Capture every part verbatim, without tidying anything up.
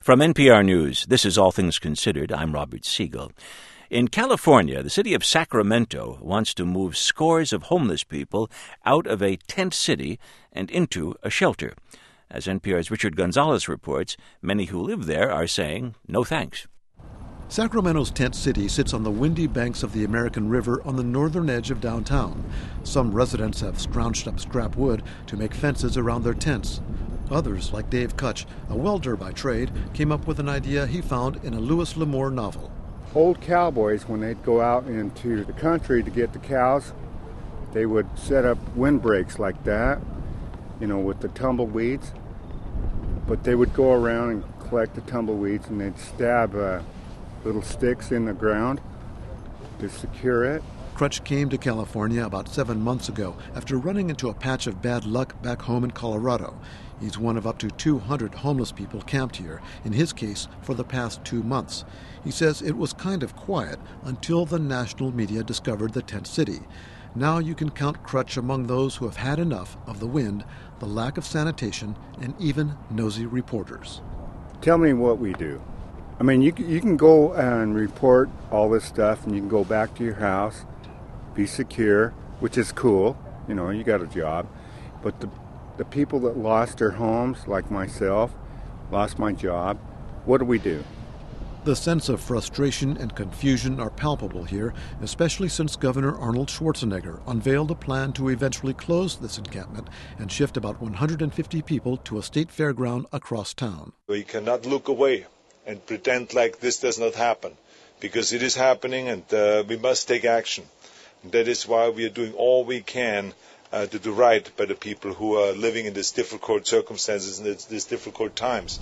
From N P R News, this is All Things Considered. I'm Robert Siegel. In California, the city of Sacramento wants to move scores of homeless people out of a tent city and into a shelter. As N P R's Richard Gonzalez reports, many who live there are saying no thanks. Sacramento's tent city sits on the windy banks of the American River on the northern edge of downtown. Some residents have scrounged up scrap wood to make fences around their tents. Others, like Dave Kutch, a welder by trade, came up with an idea he found in a Louis L'Amour novel. Old cowboys, when they'd go out into the country to get the cows, they would set up windbreaks like that, you know, with the tumbleweeds. But they would go around and collect the tumbleweeds, and they'd stab uh, little sticks in the ground to secure it. Crutch came to California about seven months ago after running into a patch of bad luck back home in Colorado. He's one of up to two hundred homeless people camped here, in his case for the past two months. He says it was kind of quiet until the national media discovered the tent city. Now you can count Crutch among those who have had enough of the wind, the lack of sanitation, and even nosy reporters. Tell me what we do. I mean, you, you can go and report all this stuff, and you can go back to your house, be secure, which is cool. You know, you got a job. But the the people that lost their homes, like myself, lost my job, what do we do? The sense of frustration and confusion are palpable here, especially since Governor Arnold Schwarzenegger unveiled a plan to eventually close this encampment and shift about one hundred fifty people to a state fairground across town. We cannot look away and pretend like this does not happen, because it is happening, and uh, we must take action. And that is why we are doing all we can uh, to do right by the people who are living in these difficult circumstances and these difficult times.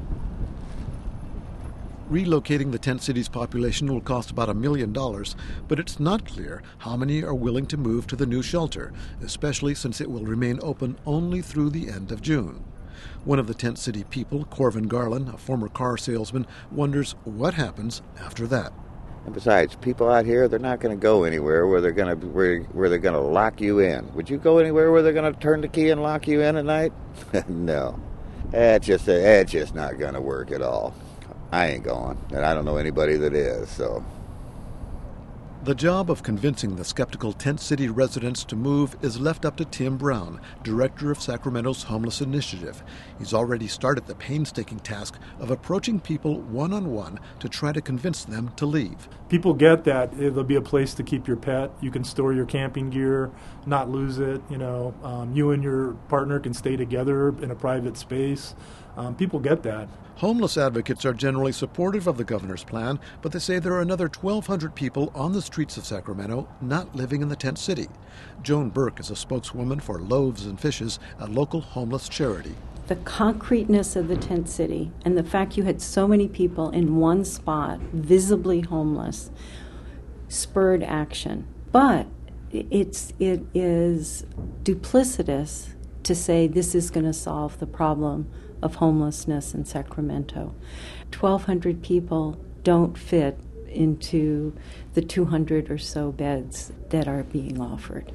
Relocating the tent city's population will cost about a million dollars, but it's not clear how many are willing to move to the new shelter, especially since it will remain open only through the end of June. One of the tent city people, Corvin Garland, a former car salesman, wonders what happens after that. And besides, people out here, they're not going to go anywhere where they're going to where, where they're going to lock you in. Would you go anywhere where they're going to turn the key and lock you in at night? No, that's just that's just not going to work at all. I ain't going, and I don't know anybody that is, so. The job of convincing the skeptical tent city residents to move is left up to Tim Brown, director of Sacramento's Homeless Initiative. He's already started the painstaking task of approaching people one-on-one to try to convince them to leave. People get that there'll be a place to keep your pet. You can store your camping gear, not lose it. You know, um, you and your partner can stay together in a private space. Um, people get that. Homeless advocates are generally supportive of the governor's plan, but they say there are another twelve hundred people on the streets of Sacramento not living in the tent city. Joan Burke is a spokeswoman for Loaves and Fishes, a local homeless charity. The concreteness of the tent city and the fact you had so many people in one spot, visibly homeless, spurred action. But it's, it is duplicitous to say this is going to solve the problem of homelessness in Sacramento. twelve hundred people don't fit into the two hundred or so beds that are being offered.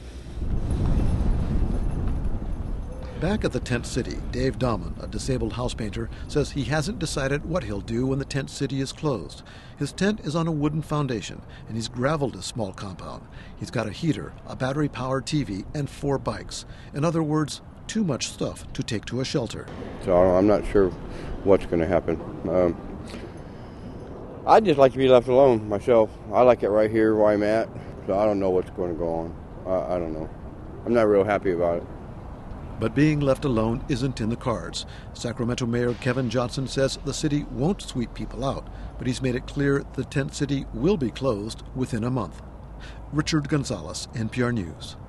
Back at the tent city, Dave Dahman, a disabled house painter, says he hasn't decided what he'll do when the tent city is closed. His tent is on a wooden foundation, and he's graveled a small compound. He's got a heater, a battery-powered T V, and four bikes. In other words, too much stuff to take to a shelter. So I'm not sure what's going to happen. Um, I'd just like to be left alone myself. I like it right here where I'm at, so I don't know what's going to go on. I, I don't know. I'm not real happy about it. But being left alone isn't in the cards. Sacramento Mayor Kevin Johnson says the city won't sweep people out, but he's made it clear the tent city will be closed within a month. Richard Gonzalez, N P R News.